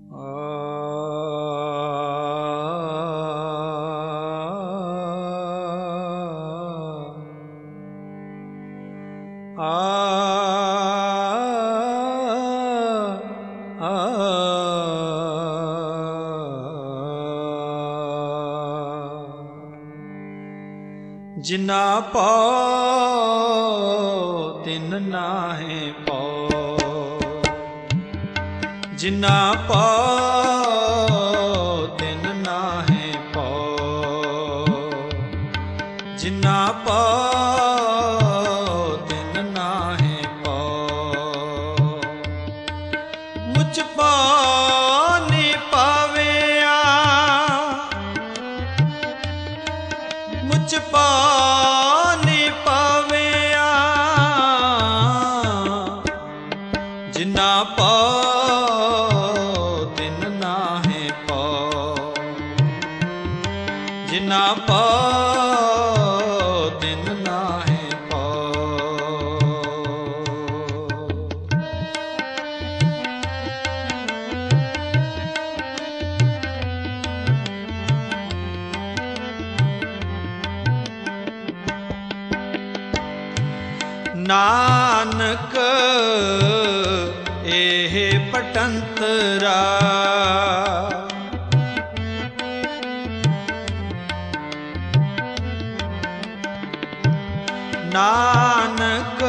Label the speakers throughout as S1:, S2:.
S1: ਜਿਨਾ ਪਾਉ ਤਿਨ ਨਾਹੀ ਪਾਉ, ਜਿਨਾ ਪਾਉ ਤਿਨ ਨਾਹੀ ਪਾਉ, ਜਿਨਾ ਪਾਉ ਤਿਨ ਨਾਹੀ ਪਾਉ। ਮੁਝ ਪਾਉ ਨੀ ਪਾਵਿਆ, ਮੁਝ ਪਾਉ ਨੀ ਪਾਵਿਆ, ਜਿਨਾ ਪਾਉ ਤਿਨ ਨਾਹੀ ਪਾਉ, ਜਿਨਾ ਪਾਉ ਤਿਨ ਨਾਹੀ ਪਾਉ। ਨਾਨਕ ਇਹ ਪਟੰਤਰਾ, ਨਾਨਕ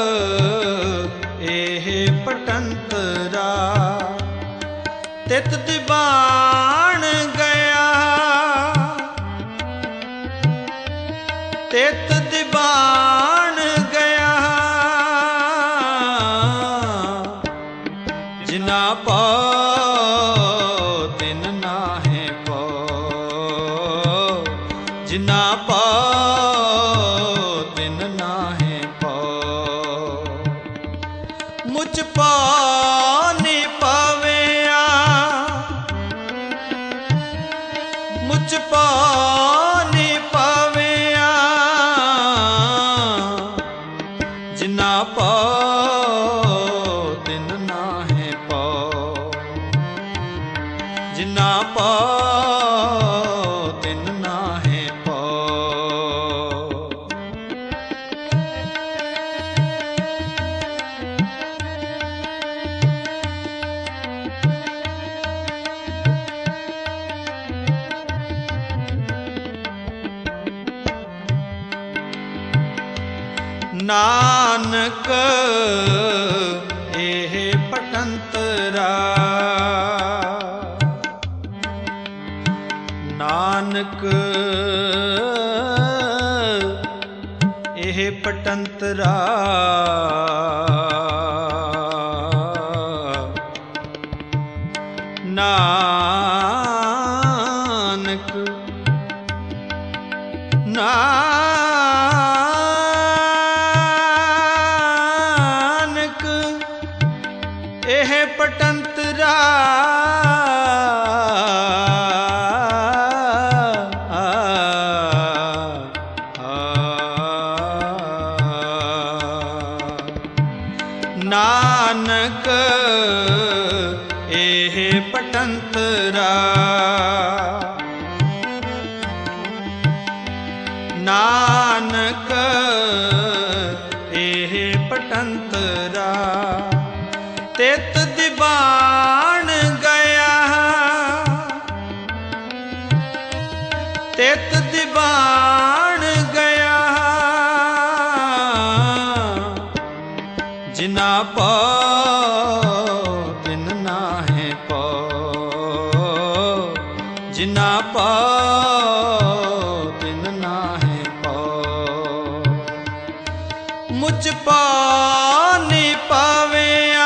S1: ਇਹ ਪਟੰਤਰਾ, ਤਿਤ ਦੀਵਾਨ ਗਿਆ, ਤਿਤ ਦੀਵਾਨ ਗਿਆ, ਜਿਨਾ ਪਾਉ ਤਿਨ ਨਾਹੀ ਪਾਉ, ਜਿਨਾ ਪਾਉ ਤਿਨ ਨਾਹੀ ਪਾਉ। ਮੁਝ ਪਾਉ ਨੀ ਪਾਵਿਆ, ਮੁਝ ਪਾਉ ਨੀ ਪਾਵਿਆ, ਜਿਨਾ ਪਾਉ ਤਿਨ ਨਾਹੀ ਪਾਉ, ਜਿਨਾ ਪਾਉ ਤਿਨ ਨਾਹੀ ਪਾਉ। ਨਾਨਕ ਇਹ ਪਟੰਤਰਾ, ਨਾਨਕ ਇਹ ਪਟੰਤਰਾ, ਨਾਨਕ ਨਾਨਕ ਇਹ ਪਟੰਤਰਾ, ਨਾਨਕ ਇਹ ਪਟੰਤਰਾ, ਨਾਨਕ ਇਹ ਪਟੰਤਰਾ, ਤਿਤ ਦੀਵਾਨ ਗਿਆ, ਤਿਤ ਦੀਵਾਨ ਗਿਆ, ਜਿਨਾ ਪਾਉ ਤਿਨ ਨਾਹੀ ਪਾਉ, ਜਿਨਾ ਪਾਉ ਤਿਨ ਨਾਹੀ ਪਾਉ। ਮੁਝ ਪਾਉ ਨੀ ਪਾਵਿਆ,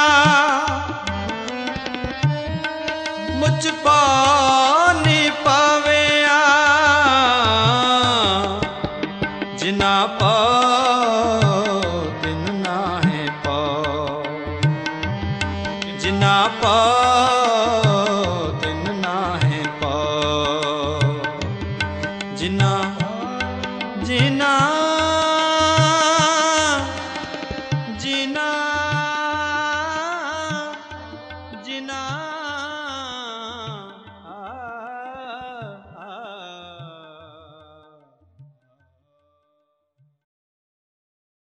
S1: ਮੁਝ ਪਾਉ ਨੀ ਪਾਵਿਆ, ਜਿਨਾ ਪਾਉ ਤਿਨ ਨਾਹੀ ਪਾਉ, ਜਿਨਾ ਪਾਉ ਤਿਨ ਨਾਹੀ ਪਾਉ। ਜਿਨਾ ਜਿਨਾ ਜਿਨਾ ਜਿਨਾ